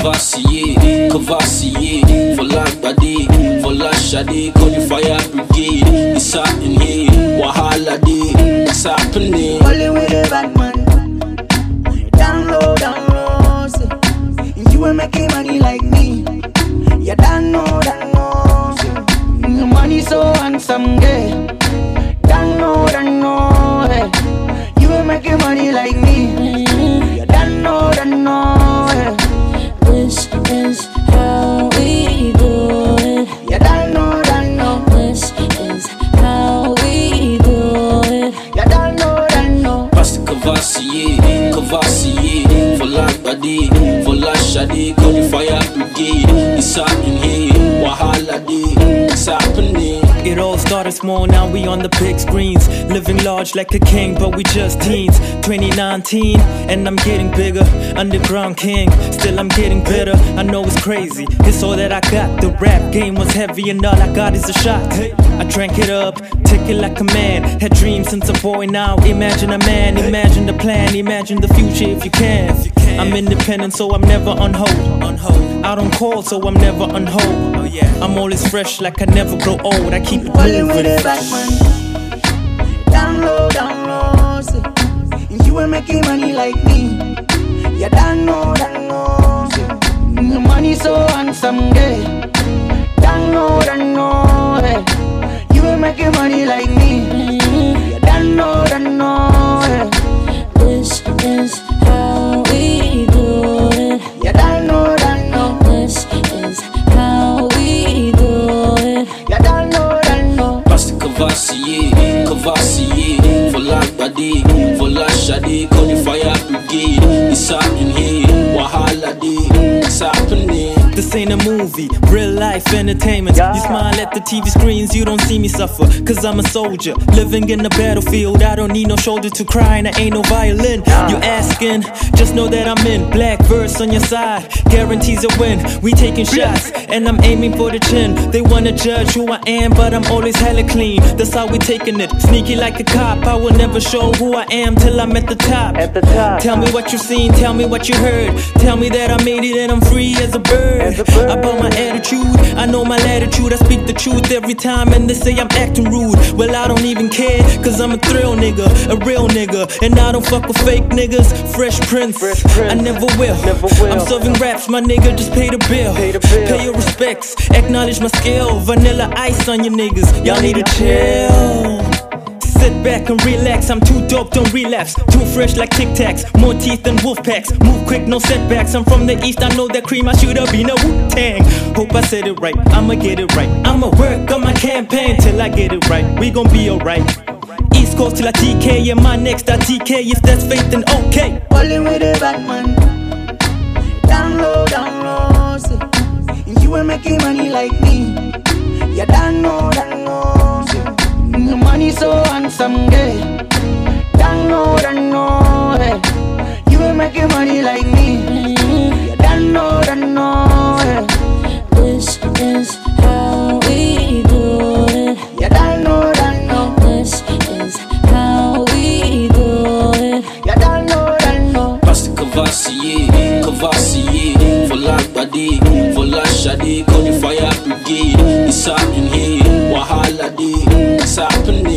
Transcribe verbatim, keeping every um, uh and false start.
Kavassier, Kavassier, for life body, for life shadi, call the fire brigade. It's happening here, Wahala day, it's happening. Only with the bad man, down low, down low, say. You ain't making money like me, you don't know, don't know, say. Your money so handsome, yeah. Don't know, don't know, hey. You ain't making money like me, you don't know, don't know, hey. This is how we do it. You don't know, don't know. This is how we do it. You don't know, don't know. Pastor Kavassier, Kavassier, for life body, for life shadi, call the fire brigade. It's happening here, Wahala day, it's happening. It all started small, now we on the big screens. Living large like a king, but we just teens. twenty nineteen, and I'm getting bigger. Underground king, still I'm getting better. I know it's crazy, it's all that I got. The rap game was heavy and all I got is a shot. I drank it up, took it like a man. Had dreams since a boy, now imagine a man. Imagine the plan, imagine the future if you can. I'm independent, so I'm never on hold. Out on call, so I'm never on hold. I'm always fresh like I never grow old. I keep it Only with moving. the bad man, down low, down low, say. You ain't making money like me, you don't know, don't know, say. Your money so handsome, yeah. Don't know, don't know, hey. You ain't making money like me, you don't know, don't know, hey. This is how we do it. You don't know, don't know. This is how we do it. You don't know, don't know. Pastor Kavassier, Kavassier, for life body, for life shadi, call the fire brigade. It's happening here, Wahala day, it's happening. This ain't a movie, real life entertainment. You smile at the T V screens, you don't see me suffer. Cause I'm a soldier, living in the battlefield. I don't need no shoulder to cry and I ain't no violin. You asking, just know that I'm in. Black verse on your side, guarantees a win. We taking shots, and I'm aiming for the chin. They wanna judge who I am, but I'm always hella clean. That's how we taking it, sneaky like a cop. I will never show who I am till I'm at the top. At the top. Tell me what you seen, tell me what you heard. Tell me that I made it and I'm free as a bird. As a bird. About my attitude, I know my latitude. I speak the truth every time and they say I'm acting rude. Well, I don't even care, cause I'm a thrill nigga, a real nigga. And I don't fuck with fake niggas. Fresh Prince, Fresh Prince. I never will. Never will. I'm serving raps, my nigga, just pay the bill. Pay the bill. Pay your respects, acknowledge my skill. Vanilla ice on your niggas, y'all need to chill. Sit back and relax, I'm too dope, don't relapse. Too fresh like Tic Tacs, more teeth than wolf packs. Move quick, no setbacks, I'm from the east, I know that cream, I should've been a Wu-Tang. Hope I said it right, I'ma get it right. I'ma work on my campaign till I get it right. We gon' be alright. East Coast till I T K, and my next I T K. If that's faith, then okay. Only with the bad man, down low, down low, say. You ain't making money like me, you don't know, don't know, say. Your money so handsome, yeah. Don't know, don't know, hey. You ain't making money like me, you don't know, don't know, hey. This is how we do it. You don't know, don't know. This is how we do it. You don't know, don't know. Pastor Kavassier, Kavassier, for life body, for life shadi, call the fire brigade. It's happening here, Wahala day, it's happening.